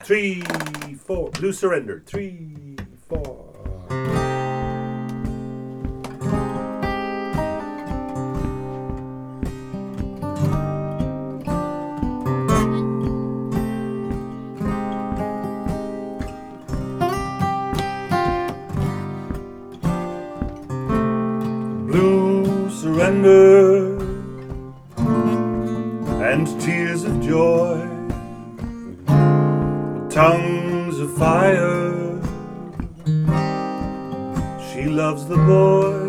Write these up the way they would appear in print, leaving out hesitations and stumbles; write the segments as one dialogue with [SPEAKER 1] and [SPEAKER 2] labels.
[SPEAKER 1] 3, 4. Blue Surrender. 3, 4. Blue surrender and tears of joy, tongues of fire. She loves the boy.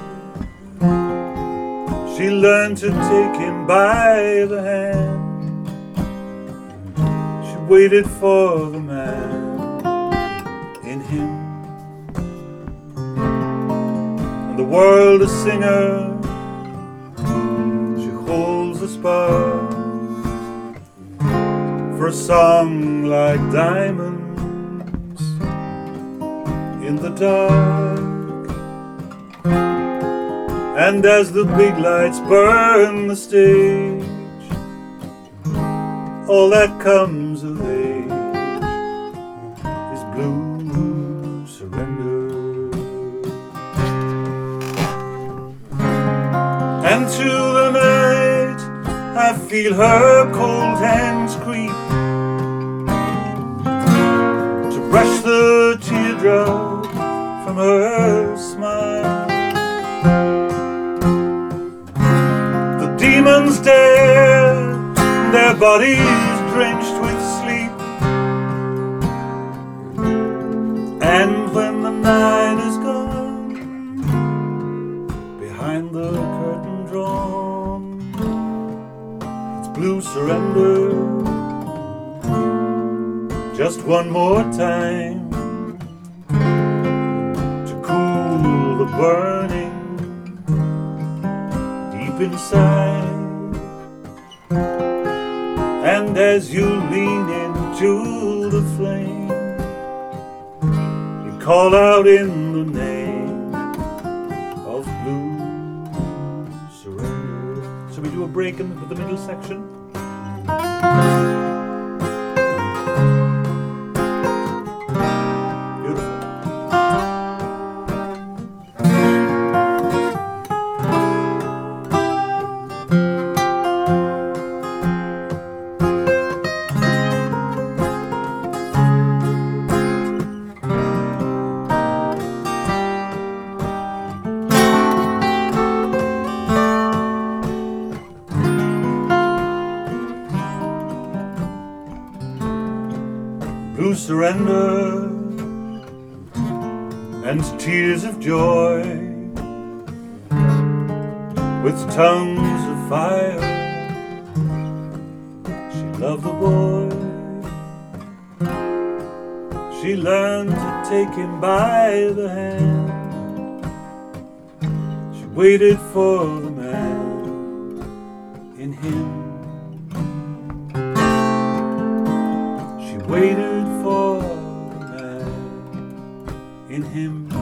[SPEAKER 1] She learned to take him by the hand. She waited for the man in him. And the world a singer. She holds a spur for a song like diamonds in the dark. And as the big lights burn the stage, all that comes of age is blue surrender. And to the night I feel her cold hands creep to brush the teardrop from her smile. The demons dare, their bodies drenched with sleep. And when the night is gone, behind the curtain drawn, it's blue surrender. Just one more time to cool the burning deep inside. And as you lean into the flame, you call out in the name of blue surrender. So we do a break in the middle section. Blue surrender and tears of joy, with tongues of fire. She loved the boy. She learned to take him by the hand. She waited for the man in him. She waited for the man in him.